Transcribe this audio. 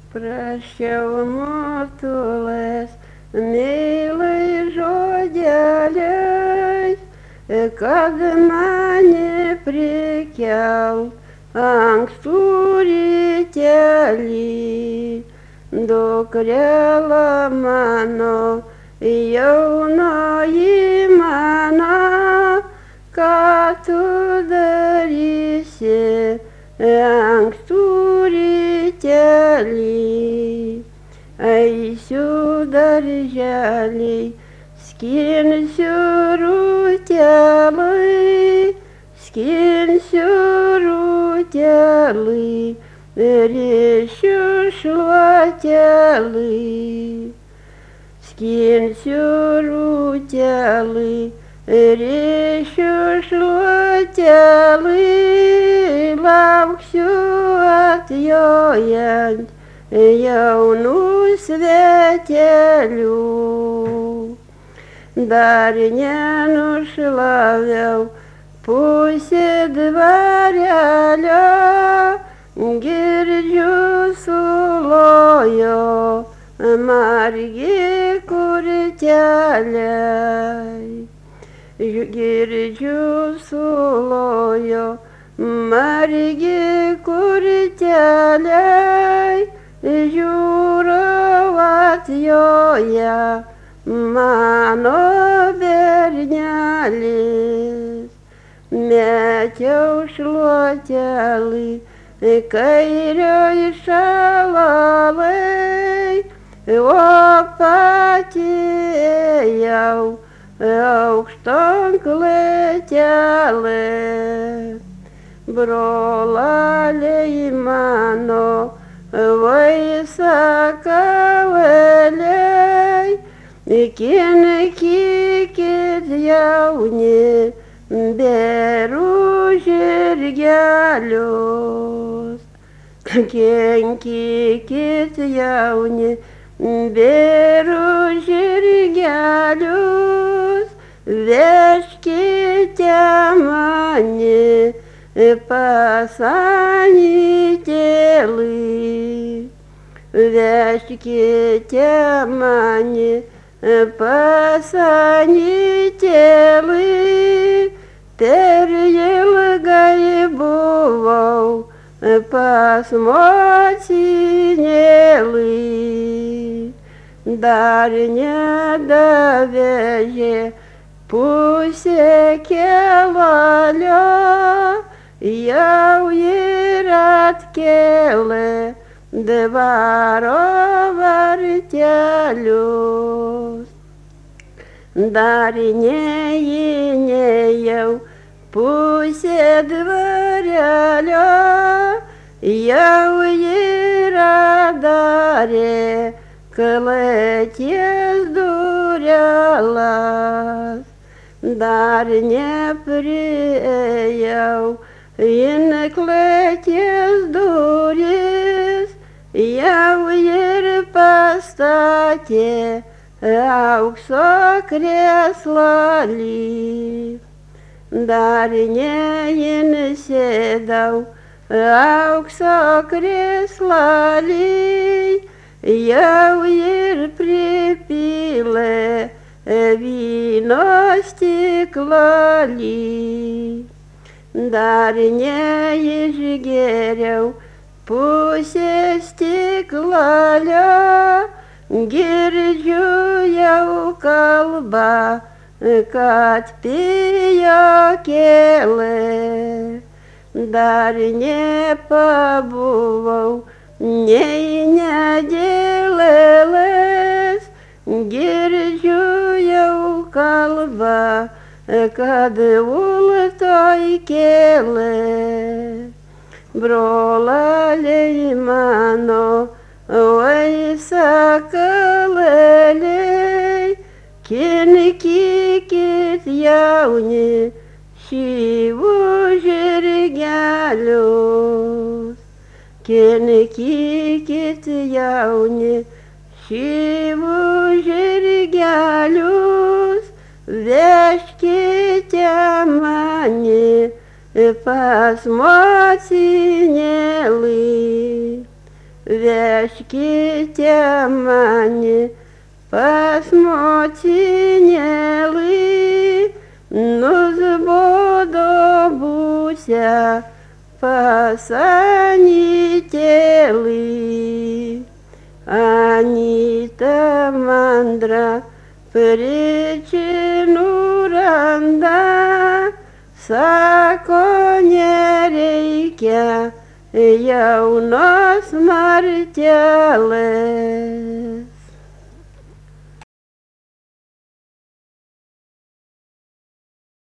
Prašiau motulės, meilai žodeliais, kad mane prikelt ankstų rytelį. Dukrela mano, jaunoji mano, ką tu darysi ankstų rytelį. Eisiu darželį, skinsiu rūtelį, rišiu šluotelį. Skinsiu rūtelį, rišiu šluotelį, lauksiu atjojant jaunų svetelių. Dar nenušlaviau pusė dvarelio, girdžiu sulojo margi kurteliai. Girdžiu sulojo margi kurteliai, žiūrau atjoja mano bernelis. Mečiau šluotelį kairioj šalalai, o pati ėjau aukšton klėtelė. Brolaliai mano, vaisakavaliai, kinkykit jauni berų žirgelius. Kinkykit jauni berų žirgelius, vežkite mane pas Anytėlį. Vežkite mane pas Anytėlį, per ilgai buvau pas motinėlį. Dar nedavežė pusė kelio, jau ir atkėlė dvaro vartelius. Dar neįnėjau pusė dvarelio, jau yra darė klėties durelas. Dar nepriėjau in klėties duris, jau ir pastatė aukso krėslalį. Dar neįsėdau aukso krėslalį, jau ir pripylė vyno stiklalį. Dar neišgėriau pusę stiklalio, girdžiu jau kalbą, kad pijo kėlė. Dar nepabuvau nei nedėlėlės, girdžiu jau kalbą, kad ultoj kėlė. Brolaliai mano, vaisakavaliai, kinkykit jauni šyvų žirgelius. Kinkykit jauni šyvų žirgelius, vežkite mane pas motinėlį. vežkite mane pas motinėlį, nusbodo būsia pas anytėlį. Anyta mandra pričinų randa, sako nereikia jaunos martelės.